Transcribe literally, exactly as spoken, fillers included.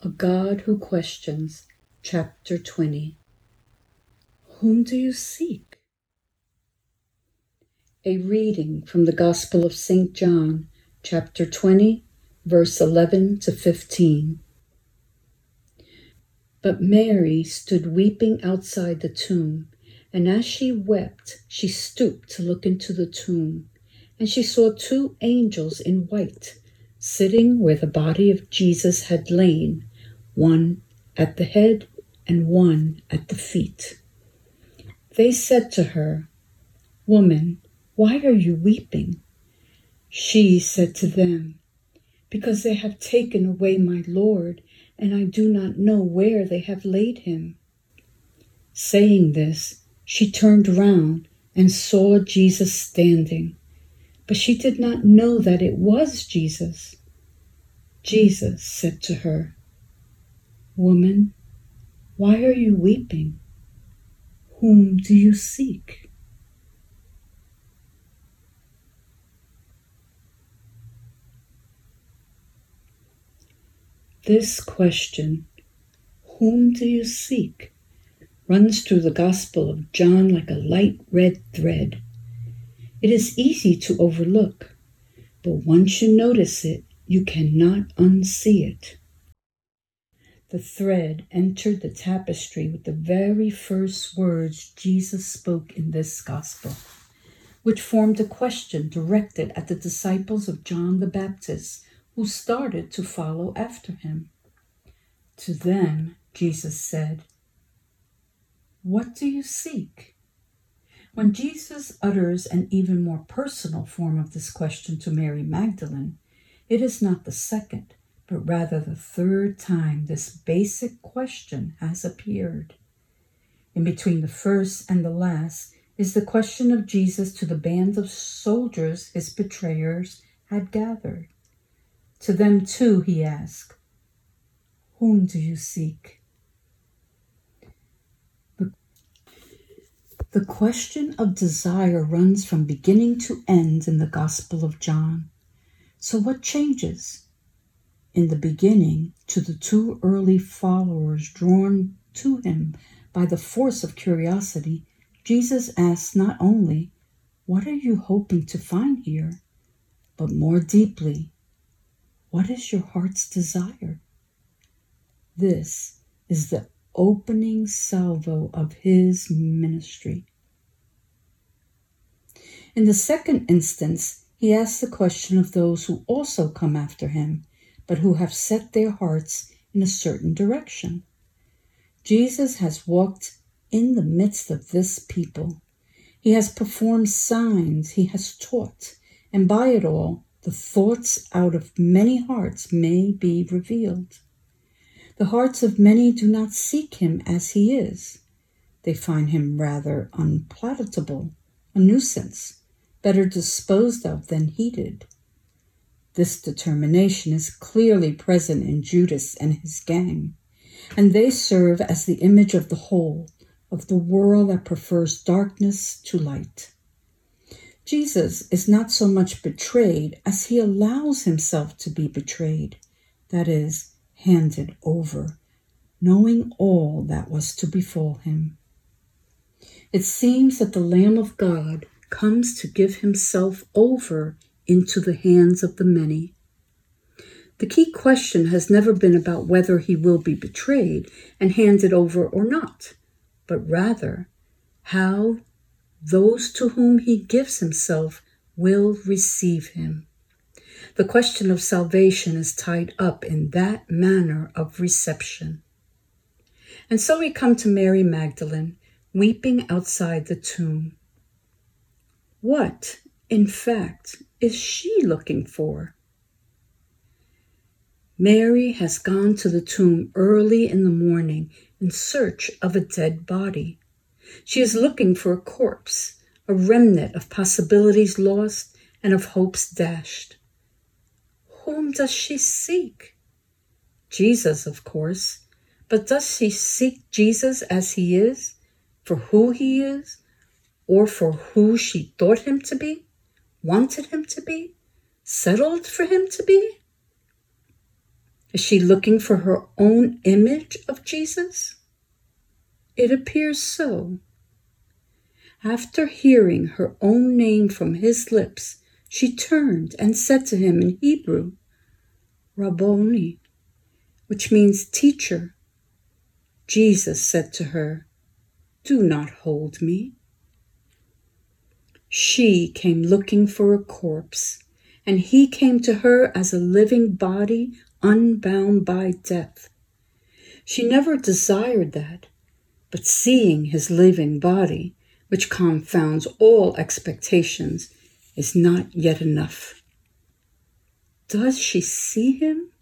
A God Who Questions, Chapter twenty. Whom do you seek? A reading from the Gospel of Saint John, chapter twenty, verse eleven to fifteen. But Mary stood weeping outside the tomb, and as she wept, she stooped to look into the tomb, and she saw two angels in white, sitting where the body of Jesus had lain, one at the head and one at the feet. They said to her, "Woman, why are you weeping?" She said to them, "Because they have taken away my Lord, and I do not know where they have laid him." Saying this, she turned round and saw Jesus standing, but she did not know that it was Jesus. Jesus said to her, "Woman, why are you weeping? Whom do you seek?" This question, "Whom do you seek?" runs through the Gospel of John like a light red thread. It is easy to overlook, but once you notice it, you cannot unsee it. The thread entered the tapestry with the very first words Jesus spoke in this Gospel, which formed a question directed at the disciples of John the Baptist, who started to follow after him. To them, Jesus said, "What do you seek?" When Jesus utters an even more personal form of this question to Mary Magdalene, it is not the second, but rather the third time this basic question has appeared. In between the first and the last is the question of Jesus to the band of soldiers his betrayers had gathered. To them too he asked, "Whom do you seek?" The, the question of desire runs from beginning to end in the Gospel of John. So what changes? In the beginning, to the two early followers drawn to him by the force of curiosity, Jesus asks not only, "What are you hoping to find here?" but more deeply, "What is your heart's desire?" This is the opening salvo of his ministry. In the second instance, he asks the question of those who also come after him, but who have set their hearts in a certain direction. Jesus has walked in the midst of this people. He has performed signs, he has taught, and by it all, the thoughts out of many hearts may be revealed. The hearts of many do not seek him as he is. They find him rather unpalatable, a nuisance, better disposed of than heeded. This determination is clearly present in Judas and his gang, and they serve as the image of the whole, of the world that prefers darkness to light. Jesus is not so much betrayed as he allows himself to be betrayed, that is, handed over, knowing all that was to befall him. It seems that the Lamb of God comes to give himself over into the hands of the many. The key question has never been about whether he will be betrayed and handed over or not, but rather how those to whom he gives himself will receive him. The question of salvation is tied up in that manner of reception. And so we come to Mary Magdalene, weeping outside the tomb. What, in fact, is she looking for? Mary has gone to the tomb early in the morning in search of a dead body. She is looking for a corpse, a remnant of possibilities lost and of hopes dashed. Whom does she seek? Jesus, of course. But does she seek Jesus as he is, for who he is, or for who she thought him to be, wanted him to be, settled for him to be? Is she looking for her own image of Jesus? It appears so. After hearing her own name from his lips, she turned and said to him in Hebrew, Rabboni, which means teacher. Jesus said to her, Do not hold me. She came looking for a corpse, and he came to her as a living body unbound by death. She never desired that, but seeing his living body, which confounds all expectations, is not yet enough. Does she see him?